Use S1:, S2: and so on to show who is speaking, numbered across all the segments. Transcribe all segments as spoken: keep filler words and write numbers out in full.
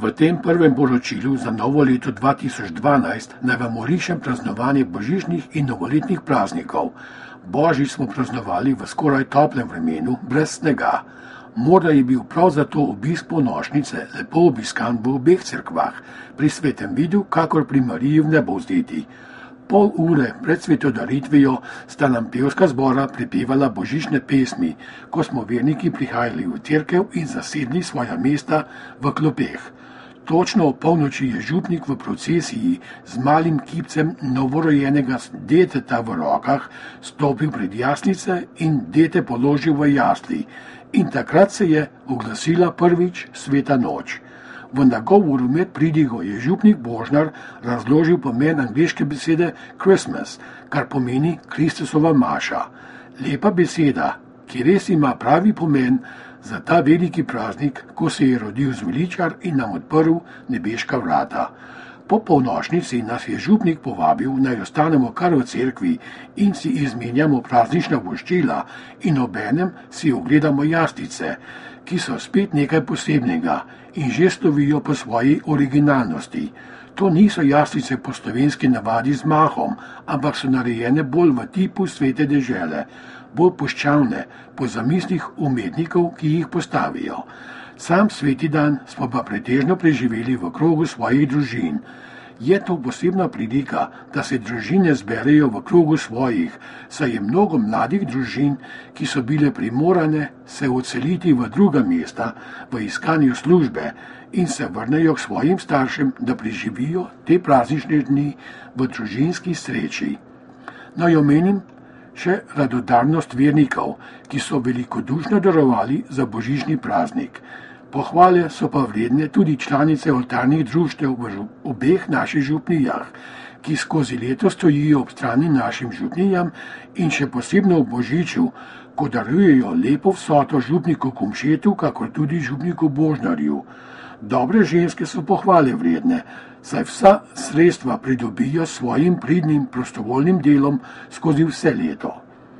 S1: V tem prvem poročilu za novo leto dva tisoč dvanajst naj vam orišem praznovanje božičnih in novoletnih praznikov. Božič smo praznovali v skoraj toplem vremenu, brez snega. Morda je bil prav zato obisk polnočnice lepo obiskan v obeh cerkvah, pri svetem vidu, kakor pri Mariji v nebovzdeti. Pol ure pred svetodaritvijo sta nam pevska zbora pripevala božične pesmi, ko smo verniki prihajali v cerkev in zasedli svoja mesta v klopeh. Točno ob polnoči je župnik v procesiji z malim kipcem novorojenega deteta v rokah stopil pred jaslice in dete položil v jasli. In takrat se je oglasila prvič sveta noč. V nagovoru med pridigo je župnik Božnar razložil pomen angleške besede Christmas, kar pomeni Kristusova maša. Lepa beseda, ki res ima pravi pomen za ta veliki praznik, ko se je rodil zveličar in nam odprl nebeška vrata. Po polnočnici nas je župnik povabil, naj ostanemo kar v cerkvi in si izmenjamo praznična voščila in obenem si ogledamo jaslice, ki so spet nekaj posebnega in že slovijo po svoji originalnosti. To niso jaslice po slovenski navadi z mahom, ampak so narejene bolj v tipu svete dežele, bolj puščavne, po zamislih umetnikov, ki jih postavijo. Sam sveti dan smo pa pretežno preživeli v krogu svojih družin. Je to posebna prilika, da se družine zberejo v krogu svojih, saj je mnogo mladih družin, ki so bile primorane se odseliti v druga mesta v iskanju službe in se vrnejo k svojim staršem, da preživijo te praznične dni v družinski sreči. Naj omenim še radodarnost vernikov, ki so velikodušno darovali za božični praznik. Pohvale so pa vredne tudi članice oltarnih društev v obeh naših župnijah, ki skozi leto stojijo ob strani našim župnijam in še posebno v božiču, ko darujejo lepo vsoto župniku Kumšetu, kakor tudi župniku Božnarju. Dobre ženske so pohvale vredne, saj vsa sredstva pridobijo svojim pridnim prostovoljnim delom skozi vse leto.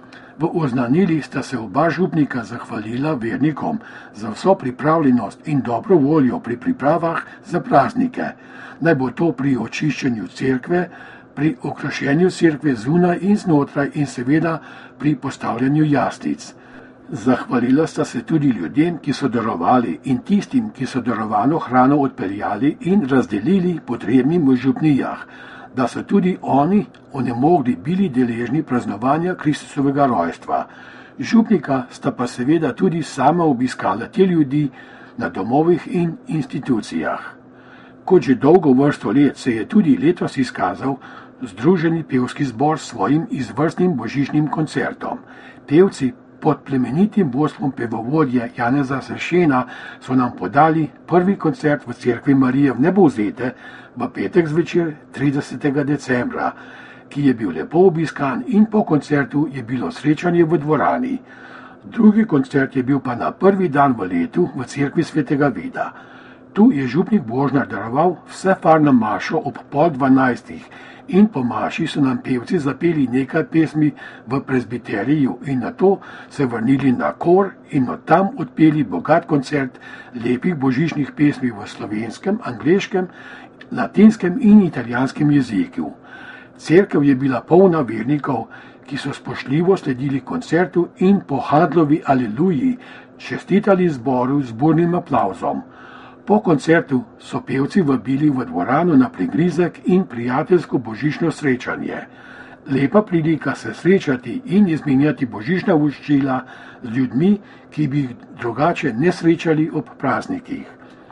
S1: V oznanilih sta se oba župnika zahvalila vernikom za vso pripravljenost in dobro voljo pri pripravah za praznike. Naj bo to pri očiščenju cerkve, pri okrašenju cerkve zunaj in znotraj in seveda pri postavljanju jaslic. Zahvalila sta se tudi ljudem, ki so darovali in tistim, ki so darovano hrano odpeljali in razdelili potrebnim v župnijah, da so tudi oni onemogli bili deležni praznovanja Kristusovega rojstva. Župnika sta pa seveda tudi sama obiskala te ljudi na domovih in institucijah. Kot že dolgo vrsto let se je tudi letos izkazal Združeni pevski zbor s svojim izvrstnim božičnim koncertom. Pevci pod plemenitim vodstvom pevovodje Janeza Sršena so nam podali prvi koncert v cerkvi Marije v nebovzete v petek zvečer tridesetega decembra, ki je bil lepo obiskan in po koncertu je bilo srečanje v dvorani. Drugi koncert je bil pa na prvi dan v letu v cerkvi svetega Vida. Tu je župnik Božnar daroval vse farno mašo ob pol dvanajstih in po maši so nam pevci zapeli nekaj pesmi v prezbiteriju in nato se vrnili na kor in od tam odpeli bogat koncert lepih božičnih pesmi v slovenskem, angleškem, latinskem in italijanskem jeziku. Cerkev je bila polna vernikov, ki so spoštljivo sledili koncertu in po Handlovi aleluji čestitali zboru z burnim aplavzom. Po koncertu so pevci vabili v dvorano na prigrizek in prijateljsko božično srečanje. Lepa prilika se srečati in izmenjati božična voščila z ljudmi, ki bi jih drugače ne srečali ob praznikih.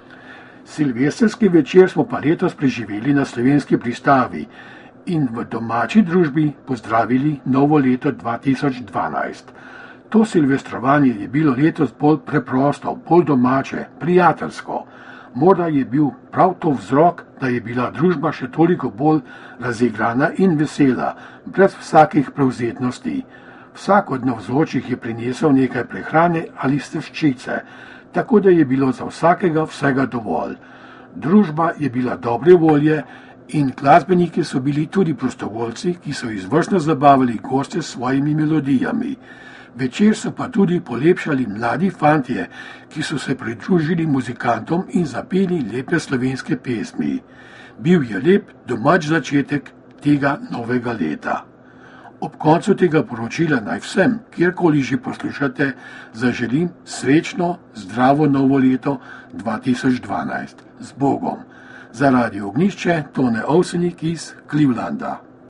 S1: Silvestrski večer smo pa letos preživeli na slovenski pristavi in v domači družbi pozdravili novo leto dva tisoč dvanajst. To silvestrovanje je bilo letos bolj preprosto, bolj domače, prijateljsko. Morda je bil prav to vzrok, da je bila družba še toliko bolj razigrana in vesela, brez vsakih prevzetnosti. Vsak od navzočih je prinesel nekaj prehrane ali slaščice, tako da je bilo za vsakega vsega dovolj. Družba je bila dobre volje in glasbeniki so bili tudi prostovoljci, ki so izvrstno zabavili goste s svojimi melodijami. Večer so pa tudi polepšali mladi fantje, ki so se pridružili muzikantom in zapeli lepe slovenske pesmi. Bil je lep domač začetek tega novega leta. Ob koncu tega poročila naj vsem, kjerkoli že poslušate, zaželim srečno, zdravo novo leto dva tisoč dvanajst. Z Bogom. Za Radio Ognjišče Tone Ovsenik iz Clevelanda.